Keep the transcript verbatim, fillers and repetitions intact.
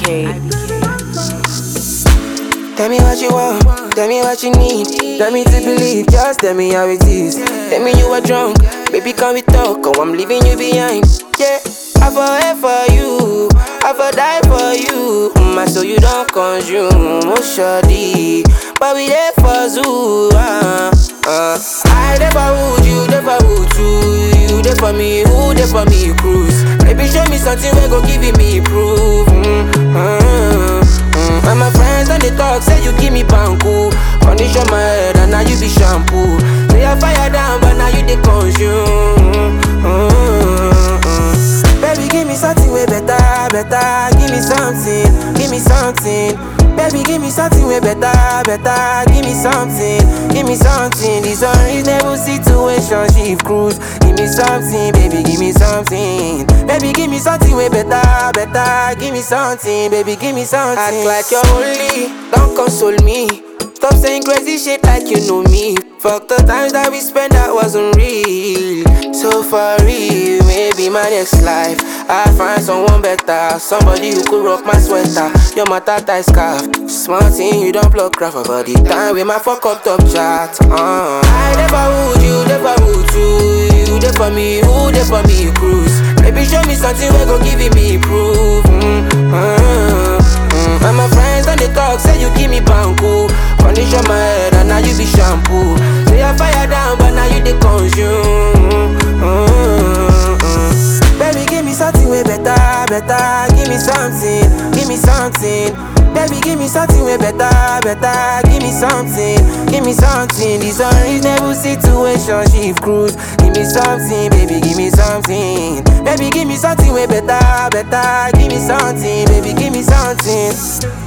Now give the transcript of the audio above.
K. Tell me what you want, tell me what you need. Tell me to believe, just tell me how it is. Tell me you are drunk, baby can we talk, or I'm leaving you behind. Yeah, I for for you, I for die for you. Mm, so you don't consume, oh shawty, but we there for zoo. Uh, uh. I there for wood, you there for wood too. You there for me, who there for me cruise. Baby show me something we go giving me proof. Mm, mm. And my friends and they talk, say you give me banku. Condition my head and now you be shampoo. Say I fire down but now you dey consume. Mm-hmm. Baby give me something way better, better. Give me something, give me something. Baby give me something way better, better. Give me something, give me something. This unreasonable situation, she cruise. Give me something, baby give me something. Baby give me something way better, better. Give me something, baby give me something. Act like you're only, don't console me. Stop saying crazy shit like you know me. Fuck the times that we spent that wasn't real. So for real, maybe my next life I find someone better, somebody who could rock my sweater. You're my tata scarf, small thing you don't block crap about the time with my fuck up top chat. Uh. I never would, you never would too. You there for me, who there for me cruise. Baby show me something we go giving me proof. Mm, mm, mm. And my friends and they talk, say you give me banku. Condition my head and now you be shampoo. Say I fire down but now you dey consume. Mm-hmm. Baby give me something way better, better. Give me something, give me something. Baby give me something way better, better. Give me something, give me something. This unreasonable situation, she cruise. Give me something, baby give me something. Baby give me something way better, better. Give me something, baby give me something.